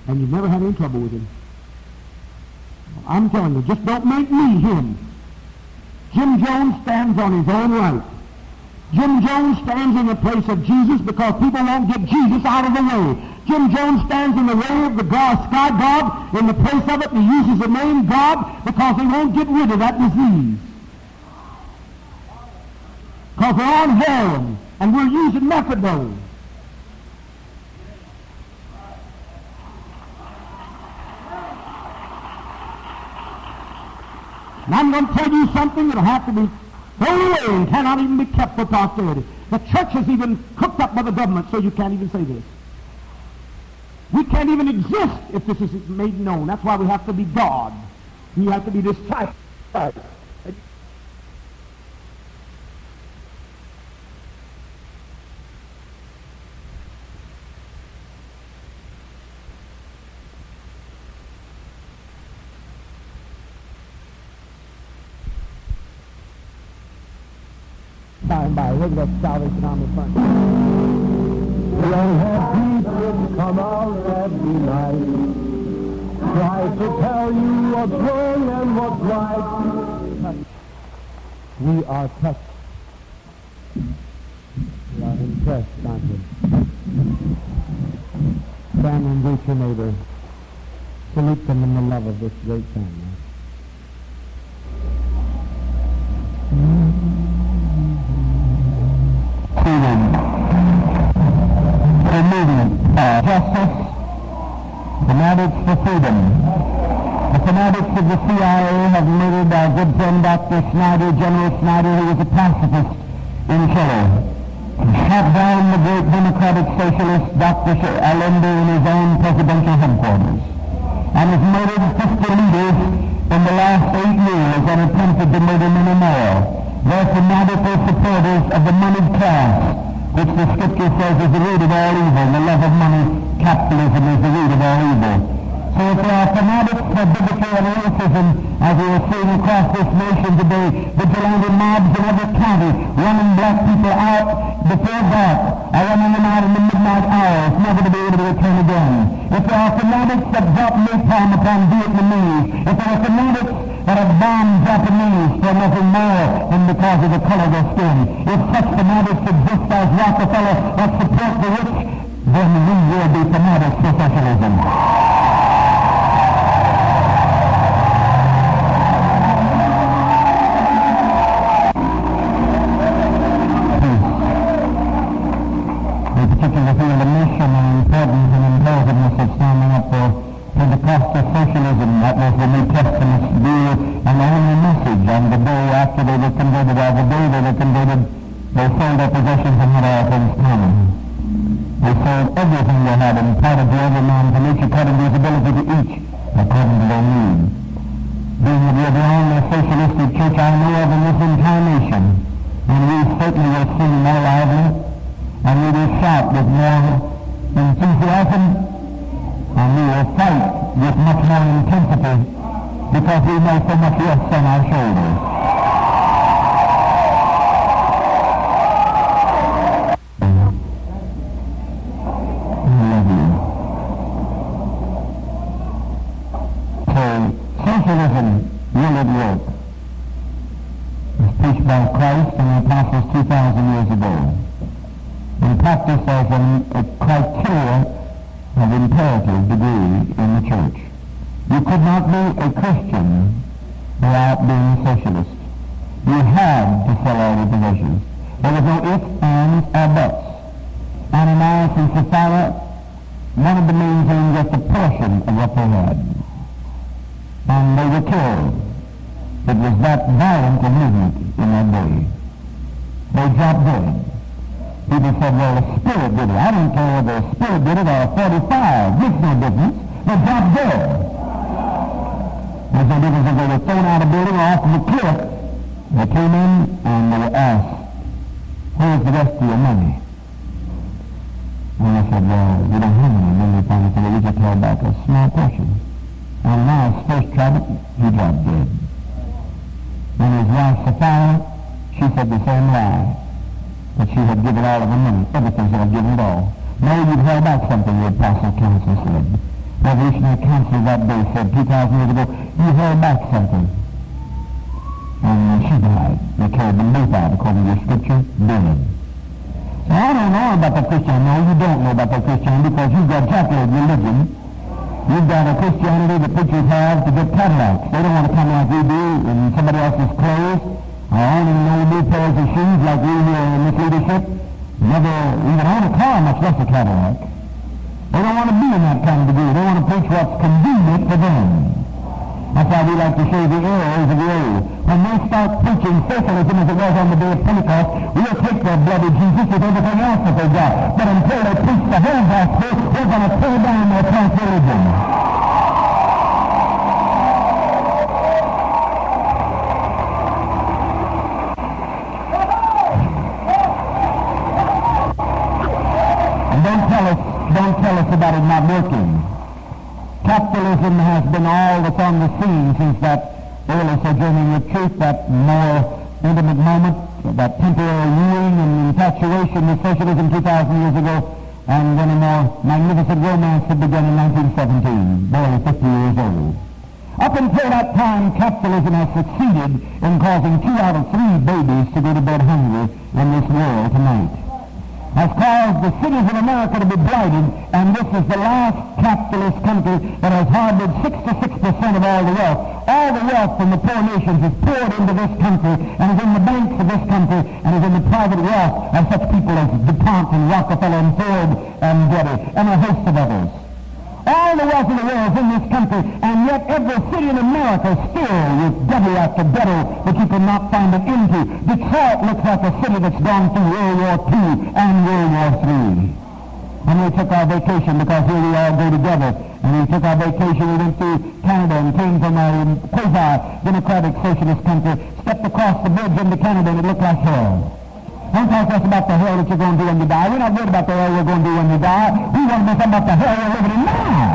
And you've never had any trouble with him. I'm telling you, just don't make me him. Jim Jones stands on his own right. Jim Jones stands in the place of Jesus because people won't get Jesus out of the way. Jim Jones stands in the way of the sky God in the place of it, and he uses the name God because he won't get rid of that disease. Because we're on heroin, and we're using methadone. And I'm going to tell you something that will have to be thrown away and cannot even be kept for posterity. The church is even cooked up by the government, so you can't even say this. We can't even exist if this is made known. That's why we have to be God. We have to be disciples. By regular Salvation Army front. Young happy kids come out every night, try to tell you what's wrong and what's right. We are touched. We are impressed, aren't we? Stand and greet your neighbor. Salute them in the love of this great family. The movement, justice, fanatics for freedom. The fanatics of the CIA have murdered our good friend Dr. Snyder, General Snyder, who was a pacifist in Chile. Shot down the great democratic socialist Dr. Allende in his own presidential headquarters. And has murdered 50 leaders in the last 8 years and attempted to murder many more. They're fanatical supporters of the moneyed class, which the Scripture says is the root of all evil. The love of money, capitalism, is the root of all evil. So if there are fanatics for bigotry and racism, as we are seeing across this nation today, vigilante mobs in every county, running black people out before dark, are running them out in the midnight hours, never to be able to return again. If there are fanatics that drop napalm upon Vietnamese, if there are fanatics that have bombed Japanese for nothing more than because of the color of their skin, if such fanatics exist as Rockefeller that support the rich, then we will be fanatics for socialism. Particularly feel the mission and importance and imperativeness of standing up for Pentecostal socialism. That was the New Testament's view and the only message. And the day after they were converted, or the day they were converted, they sold their possessions and had all things common. They sold everything they had and imparted to every man from each according to his ability to each, according to their need. Being that we are the only socialistic church I know of in this entire nation, and we certainly will sing more loudly, and we will shout with more enthusiasm, and we will fight with much more intensity because we know so much rests on our shoulders. I love you. So, socialism will at work. It was preached by Christ and the apostles 2,000 years ago. In practice as a criteria of imperative degree in the church. You could not be a Christian without being a socialist. You had to sell all your possessions. There was no ifs, ands, or buts. Ananias and Sapphira wanted to maintain just a portion of what they had. And they were killed. It was that violent a movement in that day. They dropped dead. People said, well, the Spirit did it. I don't care whether the Spirit did it or a 45. Makes no difference. They dropped dead. There's no difference if they were thrown out of a building or off of a cliff. They came in and they were asked, where's the rest of your money? And I said, well, we don't have any money. Finally said, we just held back a small portion. And now his first tried it, he dropped dead. When his wife Sapphira, she said the same lie. That she had given all of her money, everything, she had given it all. No, you'd held back something, the Apostle Council said. Revolutionary Council that day said 2,000 years ago, you held back something. And she died. They carried them both out, according to the scripture, burning. So I don't know about the Christian. No, you don't know about the Christianity because you've got Catholic religion. You've got a Christianity that preachers have to get Cadillacs. They don't want to come like we do in somebody else's clothes, or owning no new pairs of shoes like we here in this leadership. Never even own a car, much less a Cadillac. They don't want to be in that kind of degree. They want to preach what's convenient for them. That's why we like to show the errors of the old. When they start preaching socialism as it was on the day of Pentecost, we'll take their bloody Jesus with everything else that they got. But until they preach the whole gospel, we're going to tear down their false religion. And don't tell us about it not working. Capitalism has been all that's on the scene since that early sojourning with truth, that more intimate moment, that temporary wooing and infatuation with socialism 2,000 years ago, and then a more magnificent romance that began in 1917, barely 50 years old. Up until that time, capitalism has succeeded in causing 2 out of 3 babies to go to bed hungry in this world tonight. Has caused the cities of America to be blighted, and this is the last capitalist country that has harbored 66% of all the wealth. All the wealth from the poor nations is poured into this country, and is in the banks of this country, and is in the private wealth of such people as DuPont and Rockefeller and Ford and Getty, and a host of others. All the wealth of the world is in this country, and yet every city in America is filled with ghetto after ghetto that you cannot find an end to. Detroit looks like a city that's gone through World War II and World War III. And we took our vacation because here we all go together. And we took our vacation, we went to Canada and came from a quasi-democratic socialist country, stepped across the bridge into Canada, and it looked like hell. Don't talk to us about the hell that you're going to do when you die. We're not worried about the hell you're going to do when you die. We want to be talking about the hell you're living in now.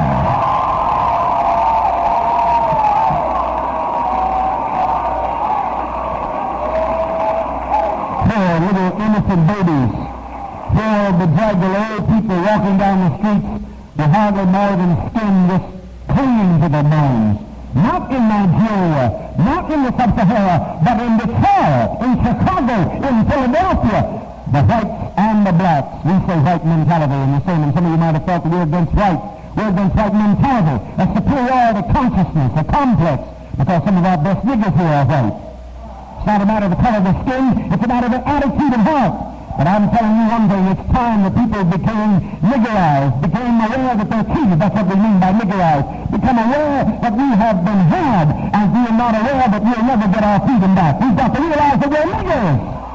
Poor little innocent babies. Poor bedraggled old people walking down the streets with hardly more than skin just clinging to their bones. Not in Nigeria, not in the Sub-Sahara, but in Detroit, in Chicago, in Philadelphia. The whites and the blacks. We say white mentality in the sermon. Some of you might have thought that we're against white. We're against white mentality, a superiority consciousness, a complex, because some of our best niggers here are white. It's not a matter of the color of the skin, it's a matter of the attitude of heart. But I'm telling you one thing, it's time that people became niggerized, became aware that they're treated. That's what we mean by niggerized. Become aware that we have been had, and we are not aware that we'll never get our freedom back. We've got to realize that we're niggers.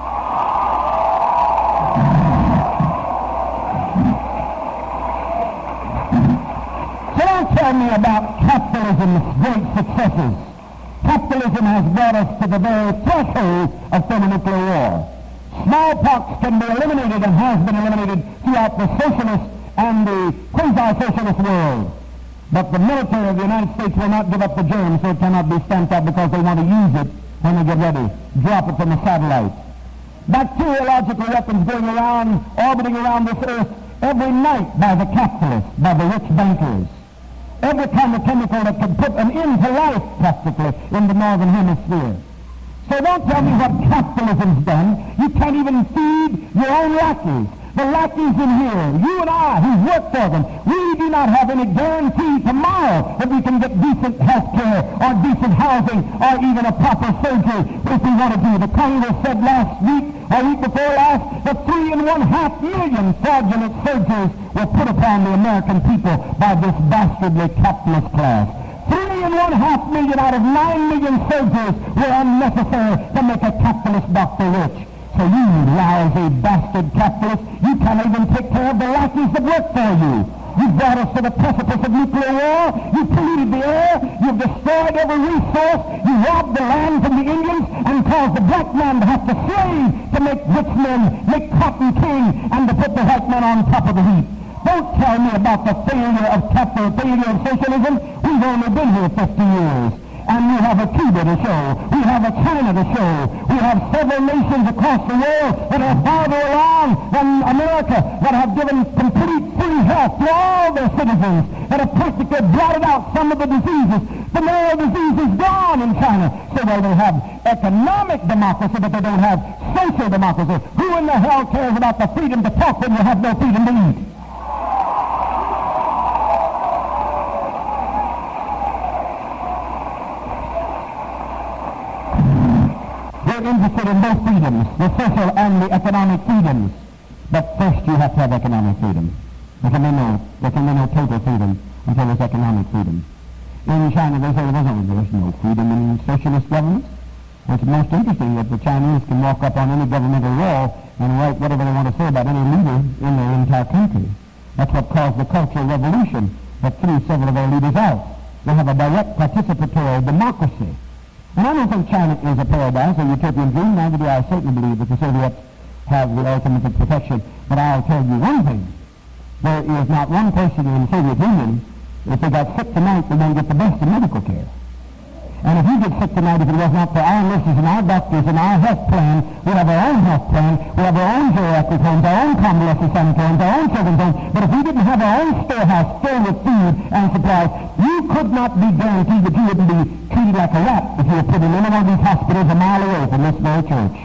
So don't tell me about capitalism's great successes. Capitalism has brought us to the very threshold of thermonuclear war. Smallpox can be eliminated and has been eliminated throughout the socialist and the quasi-socialist world. But the military of the United States will not give up the germ, so it cannot be stamped out because they want to use it when they get ready. Drop it from a satellite. Bacteriological weapons going around, orbiting around this earth every night by the capitalists, by the rich bankers. Every kind of chemical that could put an end to life, practically, in the northern hemisphere. So don't tell me what capitalism's done. You can't even feed your own lackeys. The lackeys in here, you and I, who work for them, we do not have any guarantee tomorrow that we can get decent health care or decent housing or even a proper surgery if we want to do. The Congress said last week or week before last that 3.5 million fraudulent surgeries were put upon the American people by this dastardly capitalist class. 3.5 million out of 9 million surgeries were unnecessary to make a capitalist doctor rich. So you lousy bastard capitalist, you can't even take care of the lackeys that work for you. You brought us to the precipice of nuclear war. You polluted the air. You've destroyed every resource. You robbed the land from the Indians and caused the black man to have to slave to make rich men, make cotton king, and to put the white man on top of the heap. Don't tell me about the failure of capital, failure of socialism. We've only been here 50 years. and we have a Cuba to show. We have a China to show. We have several nations across the world that are farther along than America, that have given complete free health to all their citizens, that have practically blotted out some of the diseases. The malaria disease is gone in China. So they have economic democracy, but they don't have social democracy. Who in the hell cares about the freedom to talk when you have no freedom to eat? We're interested in both freedoms, the social and the economic freedoms. But first you have to have economic freedom. There can be no total freedom until there's economic freedom. In China, they say there's no freedom in socialist governments. It's most interesting that the Chinese can walk up on any governmental wall and write whatever they want to say about any leader in their entire country. That's what caused the Cultural Revolution that threw several of their leaders out. They have a direct participatory democracy. And I don't think China is a paradise, a utopian dream. Neither do I certainly believe that the Soviets have the ultimate of perfection. But I'll tell you one thing. There is not one person in the Soviet Union, if they got sick tonight, they don't get the best of medical care. And if you get sick tonight, if it was not for our nurses and our doctors and our health plan, we have our own health plan, we have our own geriatric homes, our own convalescent sanatoriums, our own children's homes. But if we didn't have our own storehouse filled with food and supplies, you could not be guaranteed that you wouldn't be treated like a rat if you were put in any one of these hospitals a mile away from this very church.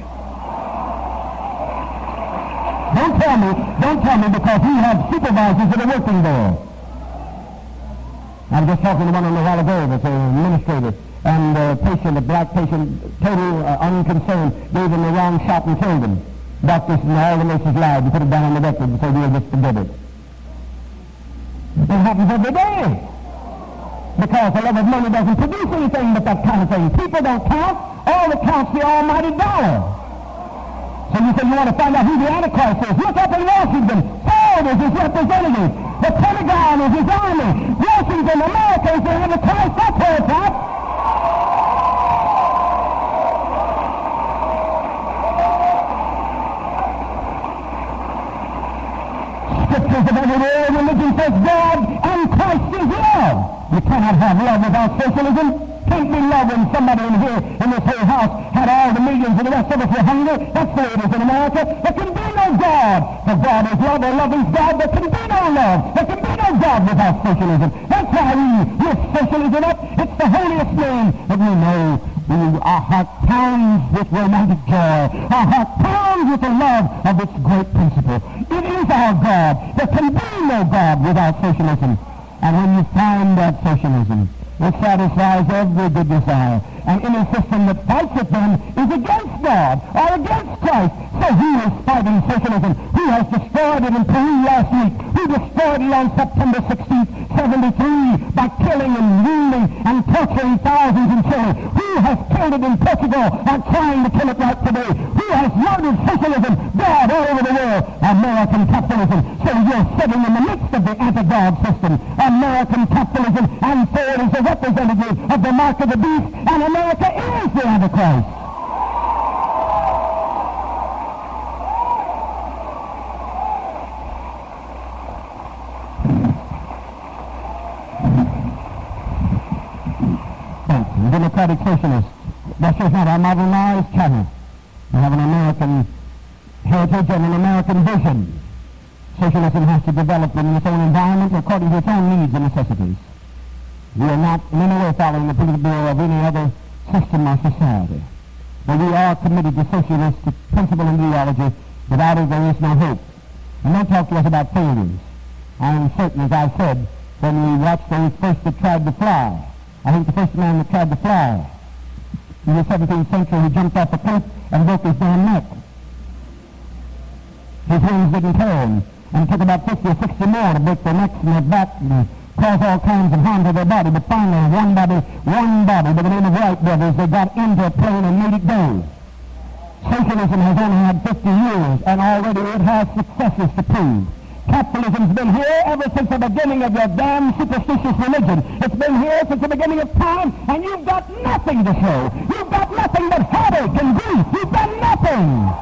Don't tell me because we have supervisors that are working there. I was just talking to one a while ago that's an administrator, and a patient, a black patient, total unconcerned, gave him the wrong shot and killed him. Doctors and all the nurses lied and put it down on the record and said, we'll just forget it. It happens every day. Because the love of money doesn't produce anything but that kind of thing. People don't count. All that counts the almighty dollar. So you say you want to find out who the Antichrist is. Look up in Washington. Ford is his representative. The Pentagon is his army. Washington, America is the Antichrist. That's where it's at. Scriptures of every world religion says God and Christ is love. You cannot have love without socialism. Can't be love when somebody in here, in this whole house, had all the millions and the rest of us were hungry. That's the way it is in America. There can be no God. For God is love, or love is God. There can be no love. There can be no God without socialism. That's why we lift socialism up. It's the holiest name that we know. Our heart pounds with romantic joy. Our heart pounds with the love of this great principle. It is our God. There can be no God without socialism. And when you find that socialism, it satisfies every good desire. And any system that fights it then is against God or against Christ. So who is fighting socialism? Who has destroyed it in Peru last week? Who destroyed it on September 16th, 73 by killing and wounding and torturing thousands in Chile? Who has killed it in Portugal or trying to kill it right today? Who has murdered socialism? God all over the world. American capitalism. So you're sitting in the midst of the anti-God system. American capitalism, and Ford is a representative of the mark of the beast, and America is the Antichrist. Democratic socialists. Russia's not our model now, is China. We have an American heritage and an American vision. Socialism has to develop in its own environment according to its own needs and necessities. We are not in any way following the political bureau of any other system or society. But we are committed to socialistic principle and ideology. Without it, there is no hope. And don't talk to us about failures. I am certain, as I said, when we watched those first that tried to fly, I think the first man that tried to fly in the 17th century, he jumped off a cliff and broke his damn neck. His wings didn't turn, and it took about 50 or 60 more to break their necks and their backs and cause all kinds of harm to their body. But finally, one body by the name of Wright brothers, they got into a plane and made it go. Socialism has only had 50 years, and already it has successes to prove. Capitalism's been here ever since the beginning of your damn superstitious religion. It's been here since the beginning of time, and you've got nothing to show. You've got nothing but heartache and grief. You've done nothing.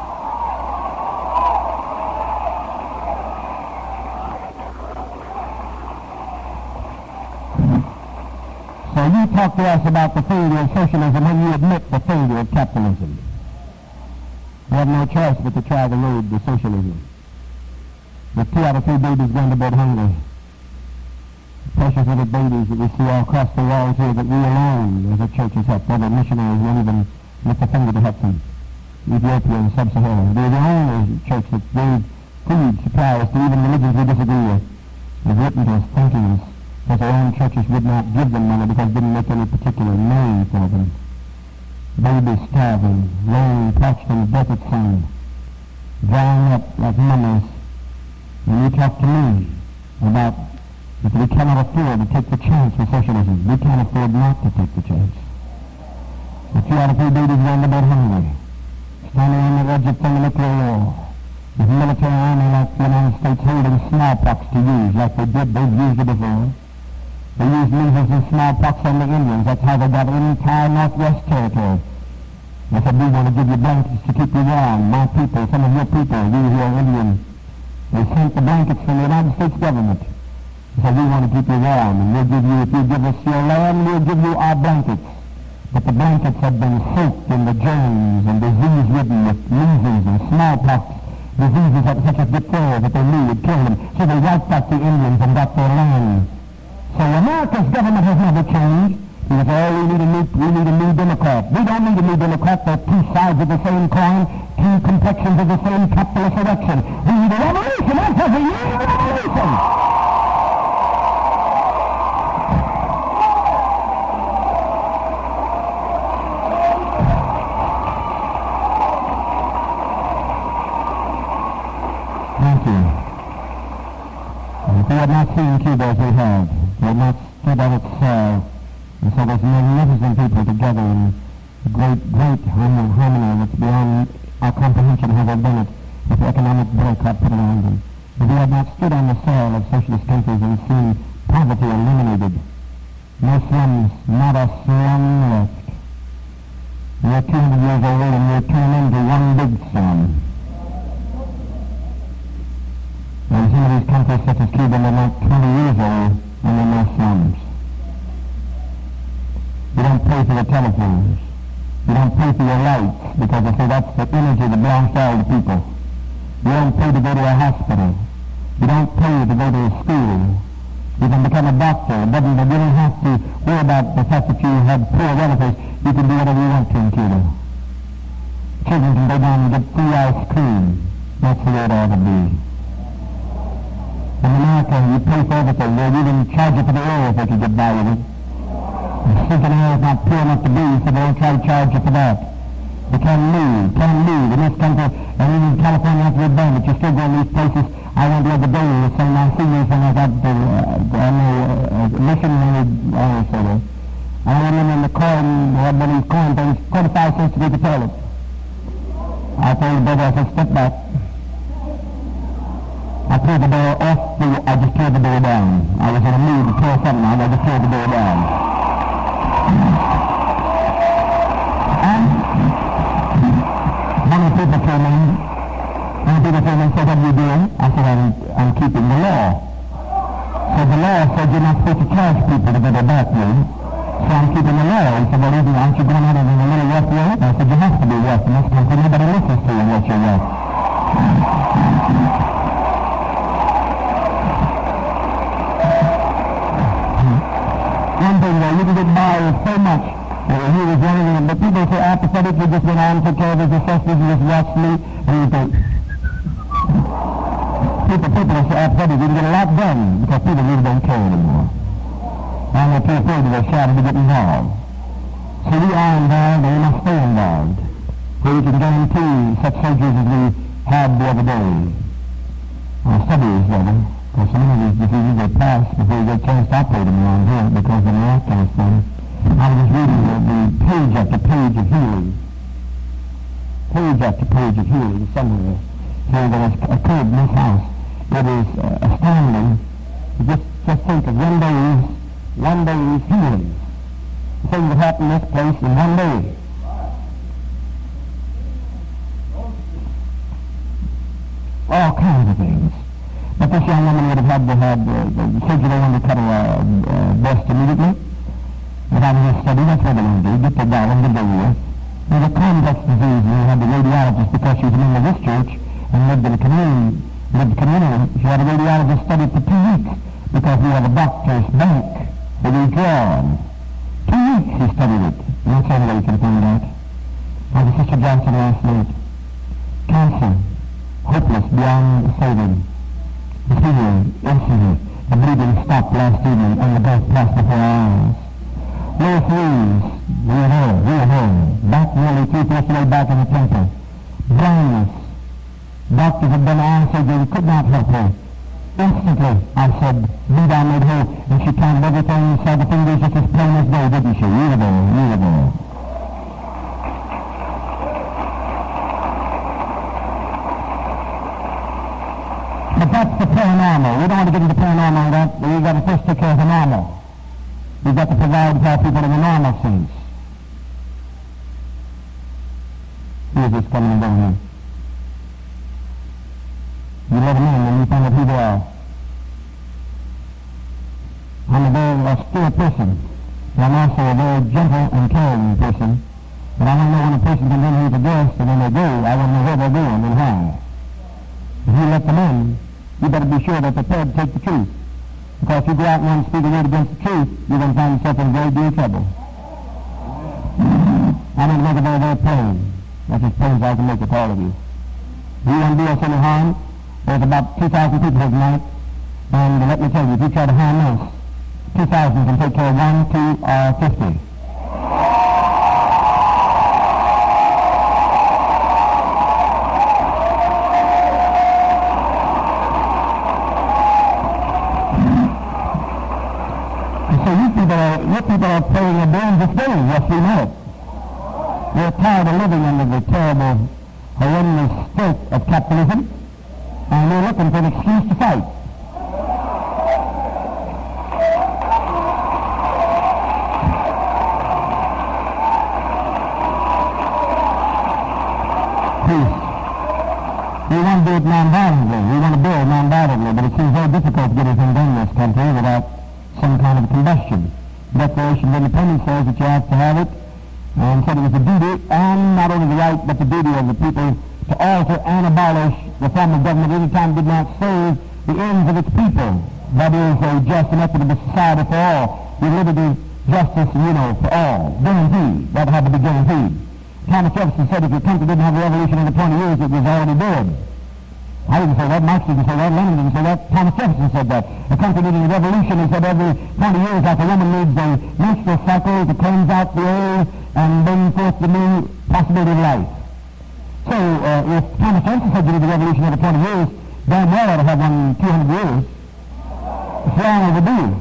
So you talk to us about the failure of socialism when you admit the failure of capitalism. We have no choice but to try the road to socialism. With 2 out of 3 babies going to bed hungry. Precious little babies that we see all across the walls here that we alone as a church has helped. Other missionaries won't even lift a finger to help them. Ethiopia and Sub-Saharan. We're the only church that gave food supplies to even religions we disagree with. They've written to us thanking us because their own churches would not give them money because it didn't make any particular name for them. Babies starving, lone, parched in the desert sun, drying up like mummies. And you talk to me about if we cannot afford to take the chance with socialism, we can't afford not to take the chance. The 2 out of 3 babies going to bed hungry, standing on the edge of thermonuclear war, with military army like the United States holding smallpox to use, like they've used it before. They used measles and smallpox on the Indians. That's how they got entire Northwest Territory. They said, we want to give you blankets to keep you warm. My people, some of your people, you who are Indian. They sent the blankets from the United States government. They said, we want to keep you warm, and we'll give you, if you give us your land, we'll give you our blankets. But the blankets had been soaked in the germs and disease-ridden with measles and smallpox, diseases such as diphtheria that they knew would kill them. So they wiped out the Indians and got their land. So America's government has never changed. He said, oh, we need a new Democrat. We don't need a new Democrat. They're 2 sides of the same coin, 2 complexions of the same capitalist election. We need a revolution. That's what we need, a revolution. Thank you. If we had not seen Cuba as we have, we had not stood at its soil, and so there's magnificent people together in a great harmony that's beyond our comprehension how they've done it with the economic boycott put around them. If we had not stood on the soil of socialist countries and seen poverty eliminated, no slums, not a slum left. We're 200 years old and we're turned into one big slum. And some of these countries such as Cuba, they're not 20 years old and they're no slums. You don't pay for the telephones. You don't pay for your lights because they say that's the energy that belongs to all the people. You don't pay to go to a hospital. You don't pay to go to a school. You can become a doctor. You don't have to worry about the fact that you have poor relatives. You can do whatever you want to in Cuba. Children can go down and get free ice cream. That's the way it ought to be. In America, you pay for everything. They'll even charge you for the air if they can get by with it. The sinking air is not pure enough to breathe, so they don't try to charge you for that. You can't move in this country, and even in California after you're done, but you still go in these places. I went the other day with some of my seniors when I got the missionary service. I went in the car and had one of these coin things, 25 cents to go to the toilet. I told the brother, I said, step back. I tore the door off, I just tore the door down. I was in a mood to tear something out, I just tore the door down. And many people came in and said, what are you doing? I said, I'm keeping the law. So the law said you're not supposed to charge people to go to the bathroom. So I'm keeping the law. He said, well, aren't you going out in a little rough way? I said, you have to be rough in this country. Nobody listens to you unless you're rough. One thing though, you can get by with so much. He was running, but people so apathetic, they just went on and took care of his assessments and just watched me, and he would go. People are so apathetic, you can get a lot done because people really don't care anymore. And they're too afraid of their shadow to get involved. So we are involved, and we must stay involved. So we can guarantee such surgeries as we had the other day. Studies, rather. Because some of these diseases they pass before you get a chance to operate them around here because of the miraculous thing. I was reading the page after page of healing. Page after page of healing somewhere here that has occurred in this house. It is astounding. Just think of one day's healing. Things that happen in this place in one day. All kinds of things. But this young woman would have had the surgery. They wanted to cut her breast immediately. Sister Garland of Berea, with a complex disease, and we had the radiologist, because she was a member of this church and lived in a community, she had a radiologist study for 2 weeks because we had a doctor's bank for withdrawal. 2 weeks he studied it. And that's how you can find out. Now the Sister Johnson last night. Cancer, hopeless beyond saving. The fever, instantly. The bleeding stopped last evening and the death passed before our eyes. Lois Reeves, we are home. Back nearly 3/4 way back in the temple. Blindness. Doctors had done eye surgery, could not help her. Instantly, I said, be thou made whole. And she counted everything and saw the fingers just as plain as day, didn't she? You were there. But that's the paranormal. We don't want to get into paranormal on that. We've got to first take care of the normal. We've got to provide for our people in the normal sense. Who is this coming down here? You let them in and you find out who they are. I'm a very austere person, but I'm also a very gentle and caring person. But I want to know when a person comes in here with a guest and when they go, I want to know where they're going and why. If you let them in, you better be sure they're prepared to take the truth. Because if you go out and want to speak a word against the truth, you're going to find yourself in very deep trouble. I'm going to make it very, very plain. That's as plain as I can make it to all of you. If you want to do us any harm, there's about 2,000 people here tonight, and let me tell you, if you try to harm us, 2,000 can take care of 1, 2, or 50. And so you people are playing a dangerous game, yes, we know it. We're tired of living under the terrible, horrendous state of capitalism, and we're looking for an excuse to fight. We want to do it non-violently. We want to build non-violently, but it seems very difficult to get anything done in this country without some kind of combustion. The Declaration of Independence says that you have to have it, and said it was the duty, and not only the right, but the duty of the people to alter and abolish the form of government any time it did not serve the ends of its people. That is a just and equitable society for all, with liberty, justice, for all. Guaranteed. That had to be guaranteed. Thomas Jefferson said if your country didn't have a revolution in the 20 years, it was already dead. I didn't say that. Marx didn't say that. Lenin didn't say that. Thomas Jefferson said that. The country needed a revolution. He said every 20 years, like a woman needs a menstrual cycle to cleanse out the old and bring forth the new possibility of life. So if Thomas Jefferson said you need a revolution every 20 years, damn well ought to have one in 200 years. It's long overdue.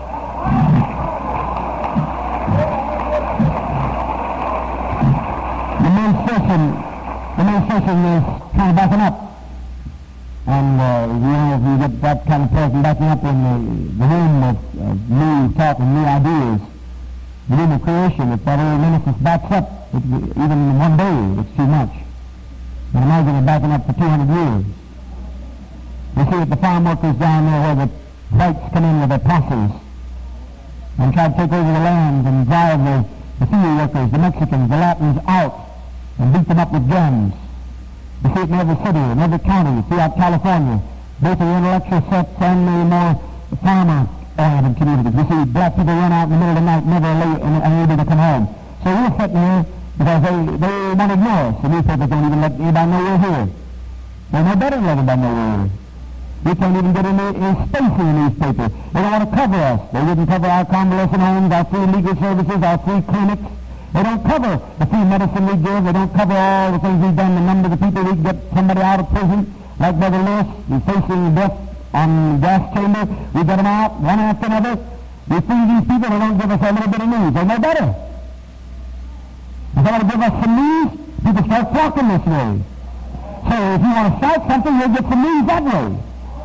The administration is kind of backing up. And, if you get that kind of person backing up in the room of new thought and new ideas, the room of creation, if that old minister backs up, even one day, it's too much. But imagine it backing up for 200 years. You see that the farm workers down there where the whites come in with their posses and try to take over the land and drive the field workers, the Mexicans, the Latins out and beat them up with guns. You see it in every city, in every county, throughout California, both the intellectual sects and the more farmer-oriented communities. You see black people run out in the middle of the night, never unable to come home. So we're sitting here because they want to ignore us. The newspapers don't even let anybody know we're here. They're no better than let anybody know we're here. We can't even get in space in the newspaper. They don't want to cover us. They wouldn't cover our convalescent homes, our free legal services, our free clinics. They don't cover the free medicine we give. They don't cover all the things we've done, the number of the people we get somebody out of prison, like Brother Lewis. He's facing death on gas chamber. We get them out, one after another. We free these people. They don't give us a little bit of news. They know better. If they want to give us some news, people start flocking this way. So if you want to start something, you'll get some news that way.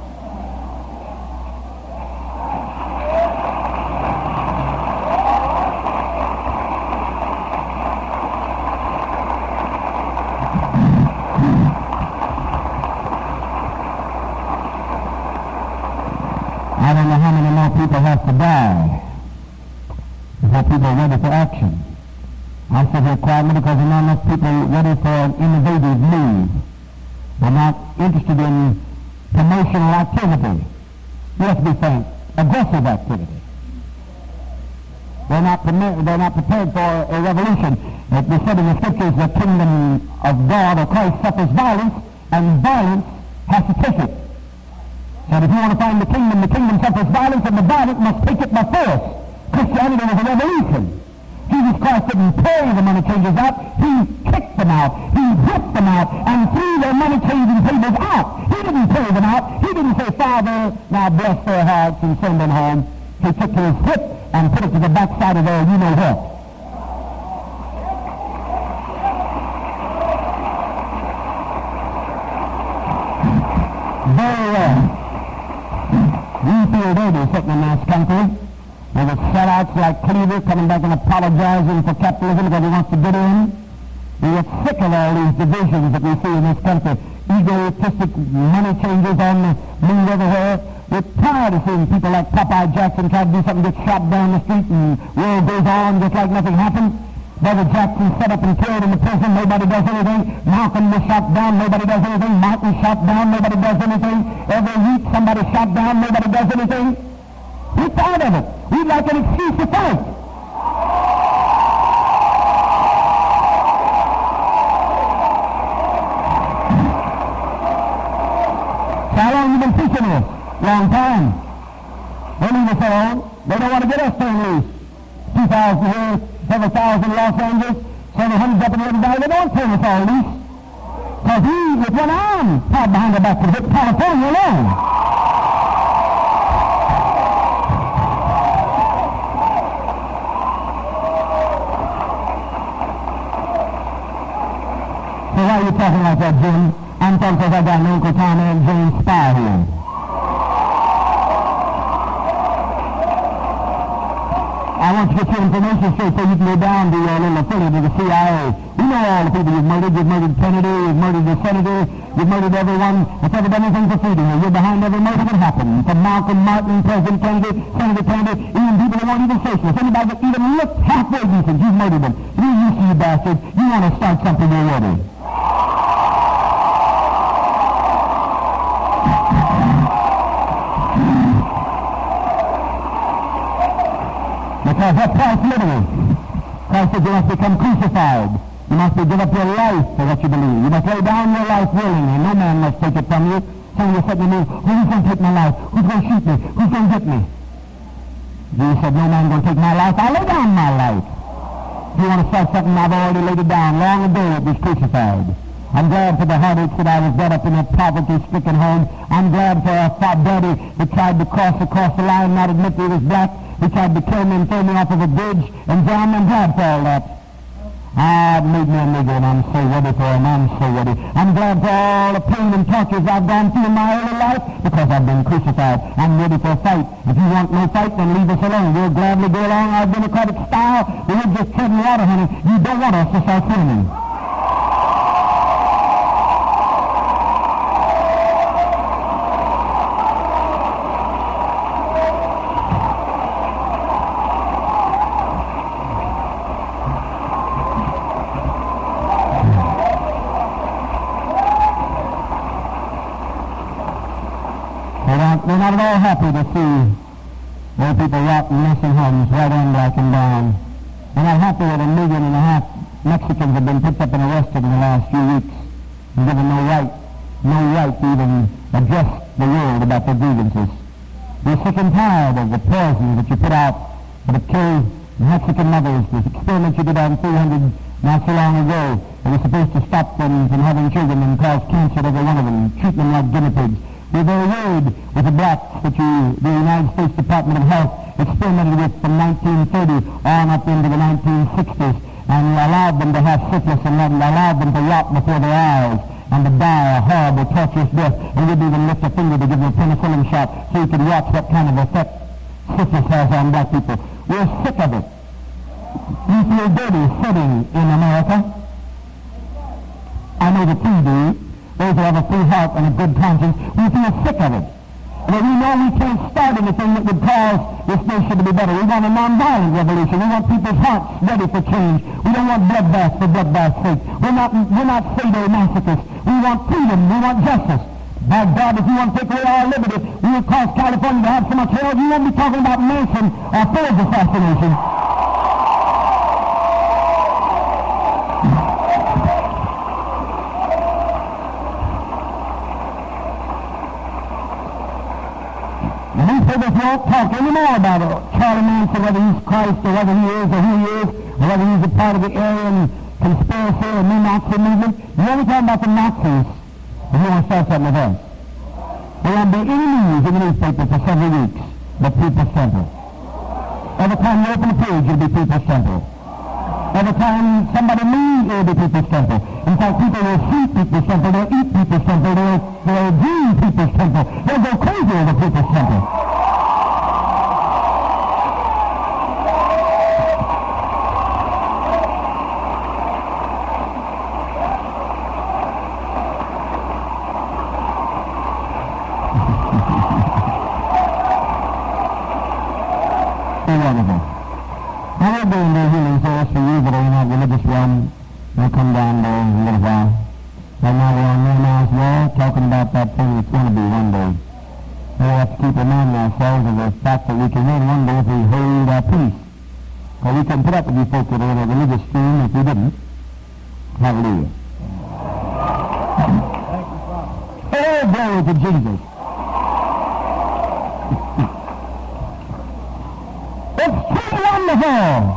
I don't know how many more people have to die before people are ready for action. I sit here quietly because there are not enough people ready for an innovative move. They're not interested in promotional activity. Let's be frank, aggressive activity. They're not prepared for a revolution. It was said in the scriptures, the kingdom of God or Christ suffers violence, and violence has to take it. So if you want to find the kingdom suffers violence, and the violent must take it by force. Christianity was a revolution. Jesus Christ didn't pray the money changers out. He kicked them out. He whipped them out and threw their money changing tables out. He didn't pray them out. He didn't say, Father, now bless their hearts and send them home. He took to his hip and put it to the backside of their you-know-what. Very well. We feel dirty sitting in this country. There were sellouts like Cleaver coming back and apologizing for capitalism because he wants to get in. We get sick of all these divisions that we see in this country. Egotistic money changers on the move everywhere. We're tired of seeing people like Popeye Jackson try to do something, get shot down the street, and the world goes on just like nothing happened. Brother Jackson set up and killed in the prison, nobody does anything. Malcolm was shot down, nobody does anything. Martin shot down, nobody does anything. Every week somebody shot down, nobody does anything. We're tired of it. We'd like an excuse to fight. So how long have you been preaching this? Long time. They leave us alone. They don't want to get us turned loose. 2,000 here, several thousand in Los Angeles, several hundred up in the other valley. They don't turn us all loose. Because he, with one arm tied behind the back, could hit California alone. So why are you talking like that, Jim? I'm talking because I got an Uncle Tom and James Spy here. I want you to get your information straight so you can go down to your little affiliate of the CIA. We know all the people you've murdered. You've murdered Kennedy, you've murdered the senator, you've murdered everyone that's ever done anything for freedom. You're behind every murder that happened. From Malcolm, Martin, President Kennedy, Senator Kennedy, even people that weren't even socialists. Anybody that even looked halfway decent, you've murdered them. You're used to you bastard. You want to start something already. Because what Christ literally? Christ said you must become crucified. You must give up your life for what you believe. You must lay down your life willingly. No man must take it from you. Some of you said to me, who's going to take my life? Who's going to shoot me? Who's going to get me? Jesus said, no man going to take my life. I lay down my life. If you want to start something, I've already laid it down. Long ago it was crucified. I'm glad for the heartaches that I was brought up in a poverty-stricken home. I'm glad for a daddy that tried to cross across the line, not admit that he was black. He tried to kill me and throw me off of a bridge. And John, I'm glad for all that. I've made me a nigger, and I'm so ready for him. I'm so ready. I'm glad for all the pain and tortures I've gone through in my early life because I've been crucified. I'm ready for a fight. If you want no fight, then leave us alone. We'll gladly go along our democratic style. We're just treading water, honey. You don't want us to start swimming. We're not at all happy to see old people rot in nursing homes, right on black and brown. We're not happy that 1.5 million Mexicans have been picked up and arrested in the last few weeks and given no right to even address the world about their grievances. We're sick and tired of the poisons that you put out that have killed Mexican mothers. This experiment you did on 300 not so long ago, that was supposed to stop them from having children and cause cancer to every one of them, treat them like guinea pigs. We're very worried with the blacks that the United States Department of Health experimented with from 1930 on up into the 1960s and allowed them to have syphilis and allowed them to rot before their eyes and to die a horrible, torturous death. And we'd even lift a finger to give them a penicillin shot so you could watch what kind of effect syphilis has on black people. We're sick of it. We feel dirty sitting in America. I know that you do. Those who have a free heart and a good conscience, we feel sick of it. But we know we can't start anything that would cause this nation to be better. We want a nonviolent revolution. We want people's hearts ready for change. We don't want bloodbath for bloodbath's sake. We're not sadomasochists. We want freedom. We want justice. By God, if you want to take away our liberty, we would cause California to have so much hell, you won't be talking about Manson or Ford's assassination. And these people won't talk anymore about Charlie Manson, whether he's Christ or whether he is or who he is, or whether he's a part of the Aryan conspiracy or new Nazi movement. You only talk about the Nazis. If you want to start something with us. There won't be any news in the newspaper for several weeks but People's Temple. Every time you open a page, it'll be People's Temple. Every time somebody leaves, it'll be People's Temple. In fact, people will see People's Temple, they'll eat People's Temple, they'll dream People's Temple, they'll go crazy over People's Temple. I will be in the healing service for you that are in that religious realm. We'll come down there in a little while. Right now we're on Nehemiah's wall talking about that thing that's going to be one day. We have to keep reminding ourselves of the fact that we can win one day if we hold our peace. Or we can put up with you folks that are in a religious stream if we didn't. Hallelujah. Oh, glory to Jesus. It's too wonderful.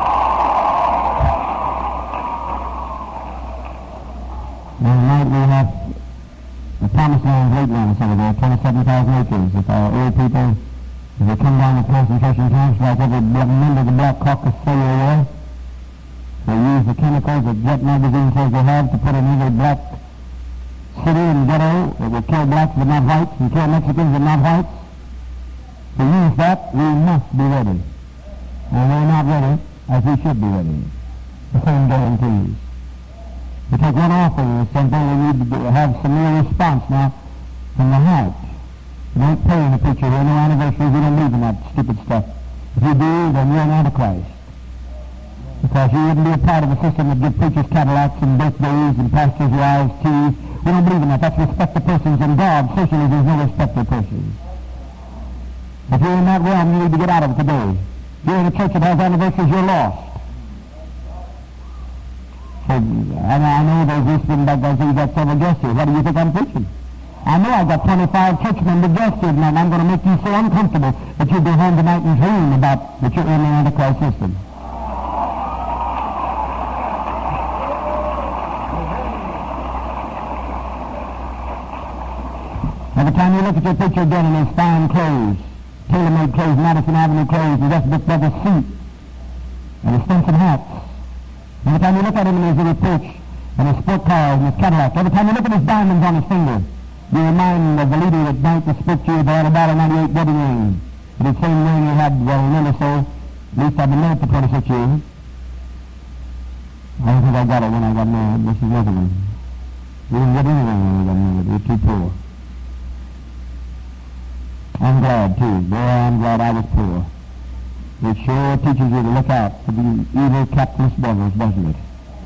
Tonight we have the Promised Land Lake Lands over there, 27,000 acres. If our old people, if they come down to concentration camps like every member of the Black Caucus say they will, they use the chemicals that Jet Magazine says they have to put in every black city and ghetto that will kill blacks but not whites and kill Mexicans but not whites. To use that, we must be ready. And we're not ready as we should be ready. The same guarantees. We take one offering or something, we need to have some real response now from the heart. We don't pay in the preacher here, no anniversaries, we don't believe in that stupid stuff. If you do, then you're an antichrist. Because you wouldn't be a part of a system that gives preachers Cadillacs and birthdays and pastors' wives teas. We don't believe in that. That's respect the persons, and God, socially, there's no respect for persons. If you're in that realm, you need to get out of it today. If you're in a church that has anniversaries, you're lost. So, I know those listening back there say you got several guests here. What do you think I'm preaching? I know I've got 25 church member guests here tonight, and I'm going to make you so uncomfortable that you'll go home tonight and dream about that you're in the Antichrist system. Every time you look at your picture again in those fine clothes, tailor-made clothes, Madison Avenue clothes, and West Brothers suit, and his Stinson hats. Every time you look at him in his little porch, and his sport car, and his Cadillac, every time you look at his diamonds on his finger, you remind of the leader that night that spoke to you about a $1.98 wedding ring. The same ring you had, well, remember so, at least I've been married for 26 years. I don't think I got it when I got married. This is Michigan. We didn't get anything when we got married. We were too poor. I'm glad, too. Boy, I'm glad I was poor. It sure teaches you to look out for the evil capitalist brothers, doesn't it?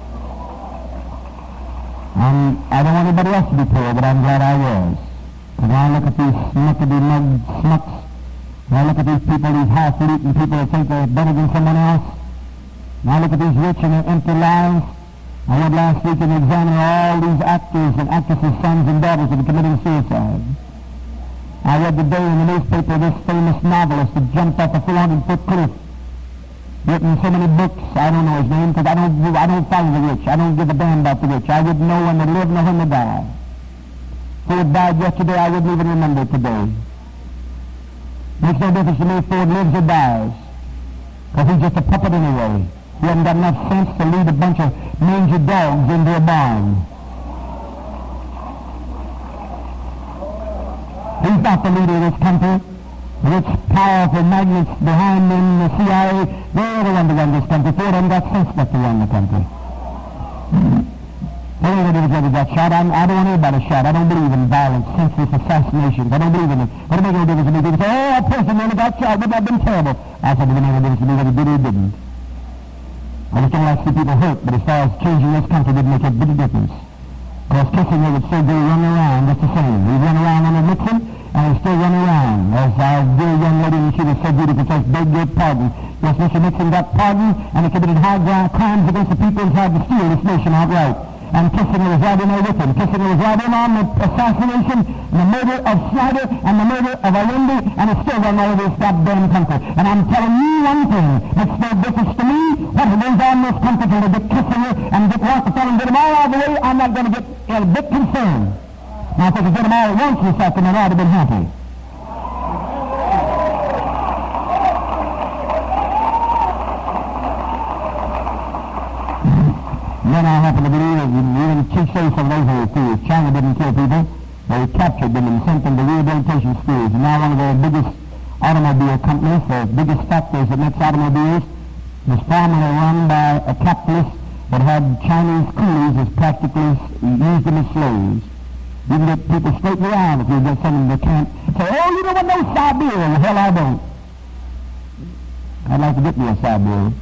I don't want anybody else to be poor, but I'm glad I was. When I look at these smuckety-mug smucks, when I look at these people, these half-eaten people that think they're better than someone else, when I look at these rich and their empty lives, I read last week an examiner all these actors and actresses' sons and daughters that are committing suicide. I read today in the newspaper this famous novelist that jumped off a 400-foot cliff, written so many books. I don't know his name because I don't follow the rich. I don't give a damn about the rich. I wouldn't know when they live nor when they die. If Ford died yesterday, I wouldn't even remember it today. Makes no difference to me if Ford lives or dies, because he's just a puppet anyway. He hasn't got enough sense to lead a bunch of mangy dogs into a barn. He's not the leader of this country. The rich, powerful magnates behind them, the CIA, they're the one to run this country. Ford hasn't got sense enough to run the country. What are they going to do? Got shot? I don't want anybody shot. I don't believe in violence, senseless assassinations. I don't believe in it. What do they going to do to me? People say, oh, a person only got shot. Wouldn't that have been terrible? I said, it didn't make a difference to me whether he did or he didn't. I just don't like to see people hurt, but as far as changing this country, it didn't make a bit of difference. Because Kissinger would still go running around just the same. He'd run around under Nixon, and he'd still run around. As our dear young lady, and she was so beautiful, says, beg your pardon. Yes, Mr. Nixon got pardoned, and he committed high crimes against the people and tried to steal this nation outright. And Kissinger was right in there with him. Kissinger was right in on the assassination, the murder of Snyder, and the murder of Allende, and it's still run all over this goddamn country. And I'm telling you one thing, it's no difference to me what goes on in this country till they get Kissinger and get Rockefeller and get them all out of the way. I'm not going to get a bit concerned. Now, if I could get them all at once this afternoon, I'd have been happy. Then I happen to believe that even Chief say some of those schools. China didn't kill people. They captured them and sent them to rehabilitation schools. And now one of the biggest automobile companies, the biggest factories that makes automobiles, was formerly run by a capitalist that had Chinese coolies as practically used them as slaves. You can get people straight around if you get something they can't say, oh, you don't want no Siberia. The hell I don't. I'd like to get me a Siberia.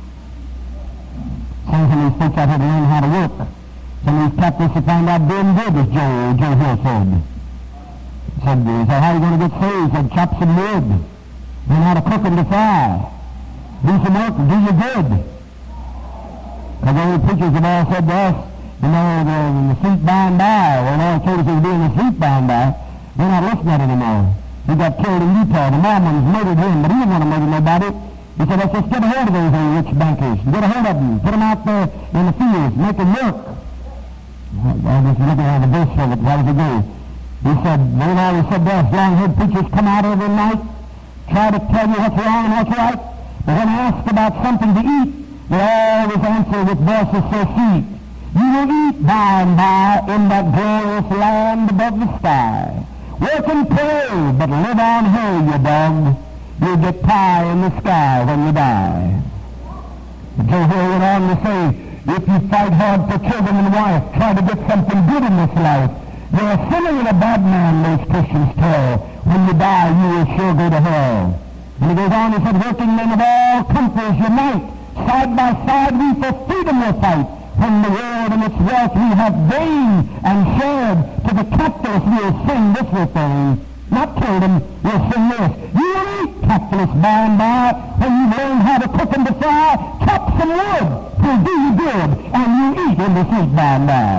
Some of these folks out here to learn how to work. Some of these capitalists have found out doing good, as Joe Hill said. He said, how are you going to get saved? He said, chop some wood. Learn how to cook and to fry. Do some work and do you good. Because all the preachers have all said to us, you know, the sleep by and by, well, all told us they were doing the sleep by and by. They're not listening to it anymore. He got killed in Utah. The Mormons murdered him, but he didn't want to murder nobody. He said, let's just get a hold of those rich bankers. Get a hold of them. Put them out there in the fields. Make them work. I was looking at the verse of it. How does it go? He said, they always said there's long-haired preachers come out every night, try to tell you what's wrong and what's right. But when asked about something to eat, they always answer with voices so sweet. You will eat by and by in that glorious land above the sky. Work and play, but live on hay, you dog. You'll get pie in the sky when you die. Joe Hill went on to say, if you fight hard for children and wife, try to get something good in this life. You're a sinner and a bad man, those Christians tell. When you die, you will sure go to hell. And he goes on, he said, working men of all countries unite. Side by side, we for freedom will fight. When the world and its wealth we have gained and shared, to the capitalists we'll sing this refrain. Not kill them, we'll sing this. You will eat, capitalists, by and by. When you learn how to cook and to fry, chop some wood. Will do you good, and you eat in the sleep by and by.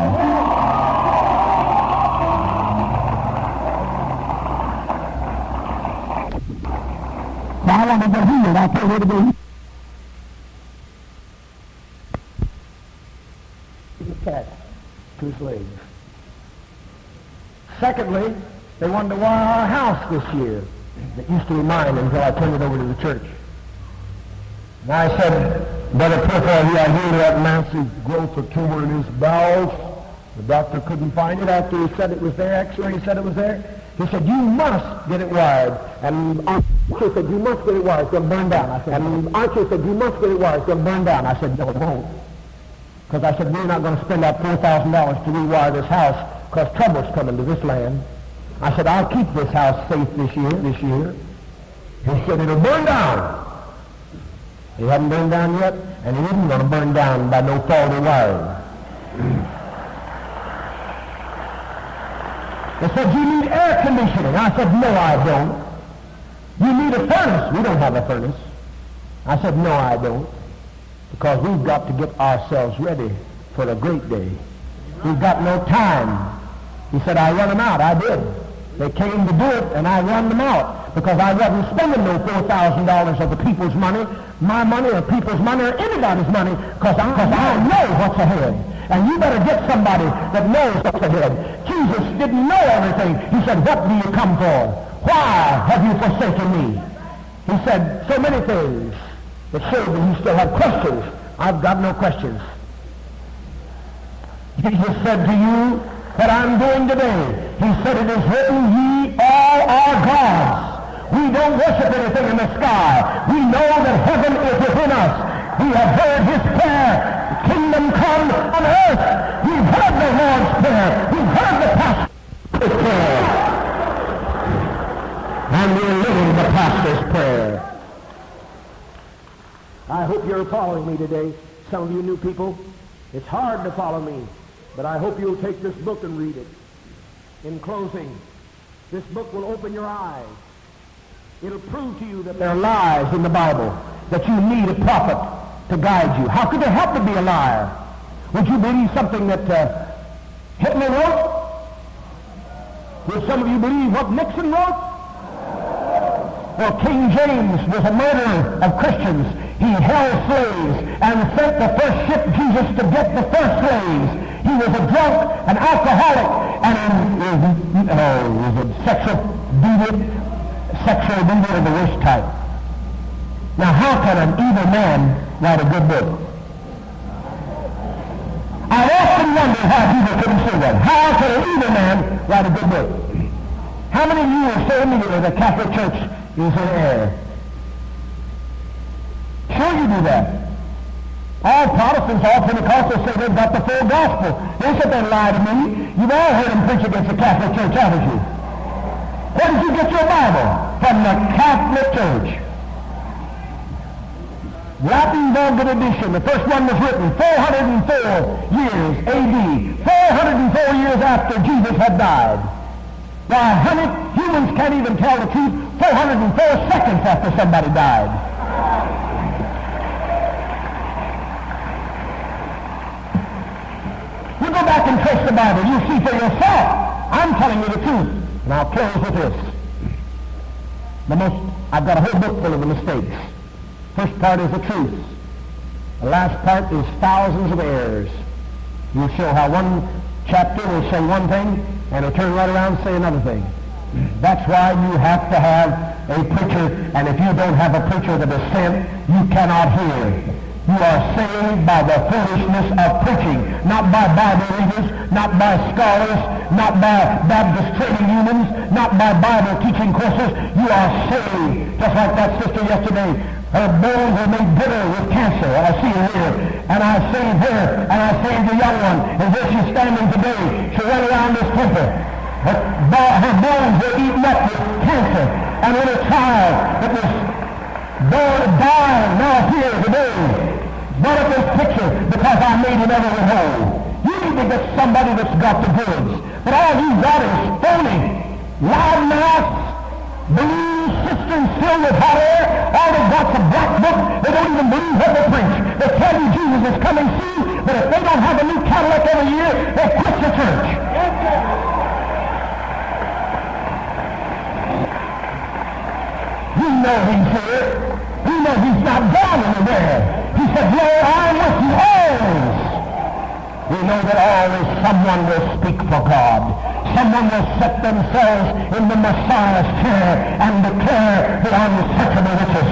So I want to get healed. I can't wait to get healed. Cat to his legs. Secondly, they wanted to wire our house this year. It used to be mine until I turned it over to the church. And I said, Brother Purple, he had healed that massive growth of tumor in his bowels. The doctor couldn't find it after he said it was there. X-ray said it was there. He said, you must get it wired. And Archie said, you must get it wired. It's going to burn down. I said, and Archie said, you must get it wired. It's going to burn down. I said, no, it won't. Because I said, we're not going to spend that $4,000 to rewire this house because trouble's coming to this land. I said, I'll keep this house safe this year. He said, it'll burn down. It hadn't burned down yet, and it isn't going to burn down by no faulty wiring. They said, you need air conditioning. I said, no, I don't. You need a furnace. We don't have a furnace. I said, no, I don't. Because we've got to get ourselves ready for a great day. We've got no time. He said, I run them out. I did. They came to do it, and I run them out because I wasn't spending no $4,000 of the people's money, my money or people's money or anybody's money, because I know what's ahead. And you better get somebody that knows what's ahead. Jesus didn't know everything. He said, what do you come for? Why have you forsaken me? He said so many things that showed that he still had questions. I've got no questions. Jesus said to you, what I'm doing today, he said, it is written, ye all are gods. We don't worship anything in the sky. We know that heaven is within us. We have heard his prayer. Kingdom come on earth. You've heard the Lord's Prayer. You've heard the pastor's prayer. And we're living the pastor's prayer. I hope you're following me today. Some of you new people, it's hard to follow me, but I hope you'll take this book and read it. In closing, this book will open your eyes. It'll prove to you that there are lies in the Bible, that you need a prophet to guide you. How could there help to be a liar? Would you believe something that Hitler wrote? Would some of you believe what Nixon wrote? Well, King James was a murderer of Christians. He held slaves and sent the first ship Jesus to get the first slaves. He was a drunk, an alcoholic, and was a sexual deviant of the worst type. Now, how can an evil man write a good book? I've often wondered how people couldn't see that. How can an evil man write a good book? How many of you will say immediately the Catholic Church is in error? Sure you do that. All Protestants, all Pentecostals say they've got the full gospel. They said they lie to me. You've all heard them preach against the Catholic Church, haven't you? Where did you get your Bible? From the Catholic Church. Latin Vulgate edition. The first one was written 404 years A.D. 404 years after Jesus had died. Why, honey, humans can't even tell the truth 404 seconds after somebody died. You go back and trace the Bible. You see for yourself. I'm telling you the truth. And I'll close with this. I've got a whole book full of the mistakes. First part is the truth. The last part is thousands of errors. You show how one chapter will say one thing, and it'll turn right around and say another thing. That's why you have to have a preacher, and if you don't have a preacher that is sent, you cannot hear. You are saved by the foolishness of preaching, not by Bible readers, not by scholars, not by Baptist training unions, not by Bible teaching courses. You are saved. Just like that sister yesterday. Her bones were made bitter with cancer. I see her here. And I saved her, and I saved the young one. And here she's standing today. She went around this temple. Her bones were eaten up with cancer. And when a child that was dying now here today brought up this picture because I made him ever whole. You need to get somebody that's got the goods. But all you got is phony, loudmouths, blue cisterns filled with hot air. All they've got's a black book. They don't even believe what they preach. They tell you Jesus is coming soon, but if they don't have a new Cadillac every year, they quit the church. You know he's here. You know he's not gone anywhere. He said, "Lo, I'm with you always." We know that always someone will speak for God. Someone will set themselves in the Messiah's chair and declare the unsearchable riches.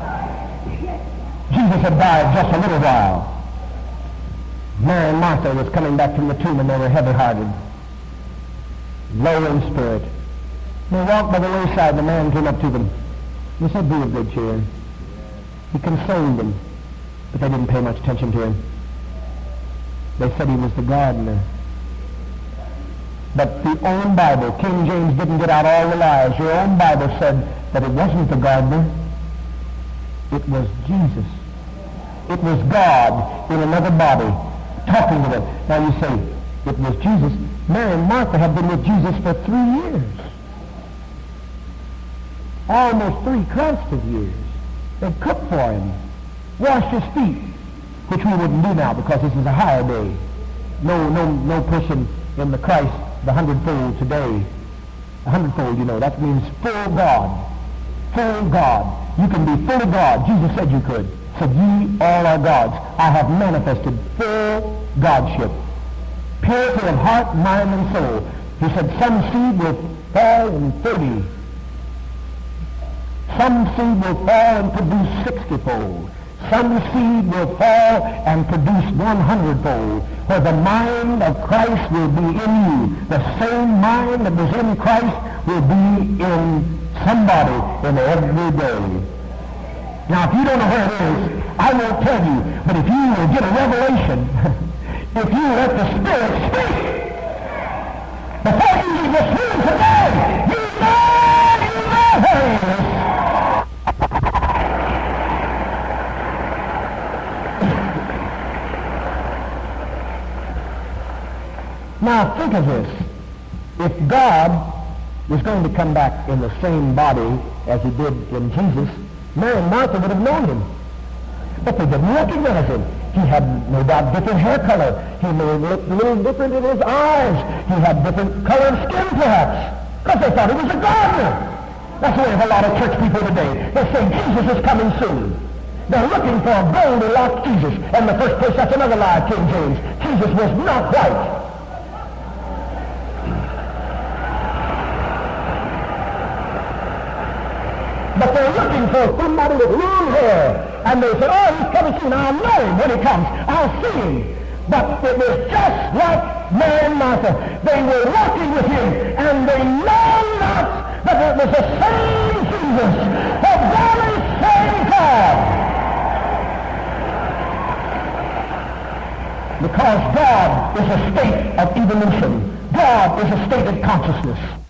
Jesus had died just a little while. Mary and Martha was coming back from the tomb, and they were heavy-hearted, low in spirit. They walked by the wayside, and the man came up to them. He said, "Be of good cheer." He consoled them, but they didn't pay much attention to him. They said he was the gardener. But the own Bible, King James didn't get out all the lies. Your own Bible said that it wasn't the gardener. It was Jesus. It was God in another body talking to them. Now you say, it was Jesus. Mary and Martha have been with Jesus for 3 years. Almost 3 constant years. They've cooked for him, washed his feet, which we wouldn't do now because this is a higher day. No person in the Christ, the hundredfold today. A hundredfold, you know, that means full God. Full God. You can be full of God. Jesus said you could. Said, "Ye all are gods. I have manifested full Godship. Purity of heart, mind, and soul." He said, "Some seed will fall in 30. Some seed will fall and produce 60-fold. Some seed will fall and produce 100-fold. Where the mind of Christ will be in you. The same mind that was in Christ will be in somebody in every day. Now, if you don't know where it is, I won't tell you. But if you will get a revelation, if you let the Spirit speak, before you leave this room today, you know where it is. Now, think of this. If God was going to come back in the same body as he did in Jesus, Mary and Martha would have known him. But they didn't recognize him. He had no doubt different hair color. He may have looked a little different in his eyes. He had different color of skin, perhaps, because they thought he was a gardener. That's the way of a lot of church people today. They say Jesus is coming soon. They're looking for a Goldilocks Jesus. And in the first place, that's another lie of King James. Jesus was not white. But they're looking for somebody with long hair. And they say, oh, he's coming soon. I'll know him when he comes. I'll see him. But it was just like Mary and Martha. They were walking with him, and they know not that it was the same Jesus, the very same God. Because God is a state of evolution. God is a state of consciousness.